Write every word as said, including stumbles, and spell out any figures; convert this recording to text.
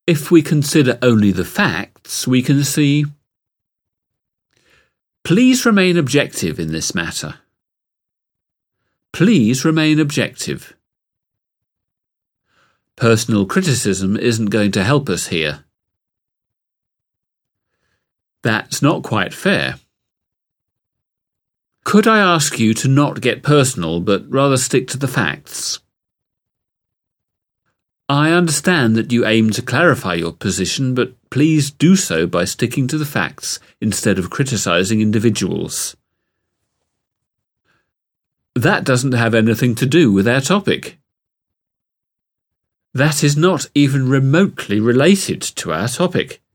If we consider only the facts, we can see: please remain objective in this matter. Please remain objective. Personal criticism isn't going to help us here. That's not quite fair. Could I ask you to not get personal, but rather stick to the facts? I understand that you aim to clarify your position, but please do so by sticking to the facts instead of criticizing individuals. That doesn't have anything to do with our topic. That is not even remotely related to our topic.